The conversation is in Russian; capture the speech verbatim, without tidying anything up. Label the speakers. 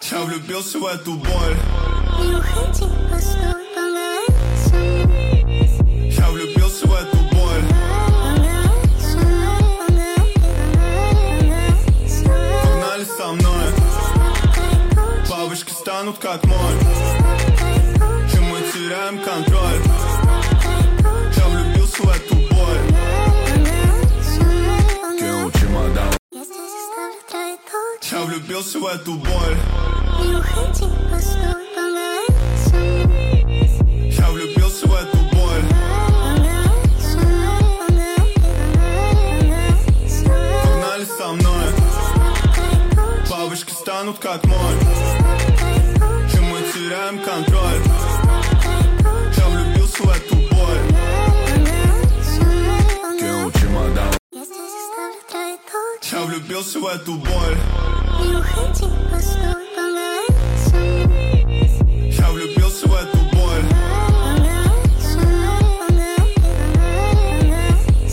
Speaker 1: Я влюбился в эту боль.
Speaker 2: Не уходи, постой, поговори со мной.
Speaker 1: Я влюбился в эту боль.
Speaker 2: Поговори со мной, поговори, поговори со мной.
Speaker 1: Погнали со мной. Бабочки станут как моль. И мы теряем контроль. Я влюбился в эту боль. Кинул чемодан.
Speaker 2: Я здесь оставлю троеколочек.
Speaker 1: Я влюбился в эту боль.
Speaker 2: Не уходи, постой, поговори со мной.
Speaker 1: Я влюбился в эту боль.
Speaker 2: Поговори со мной, поговори, поговори со мной.
Speaker 1: Погнали со мной. Бабочки станут как моль. И мы теряем контроль. Я влюбился в эту боль. Кинул чемодан.
Speaker 2: Я здесь оставлю троеколочек.
Speaker 1: Я влюбился в эту боль.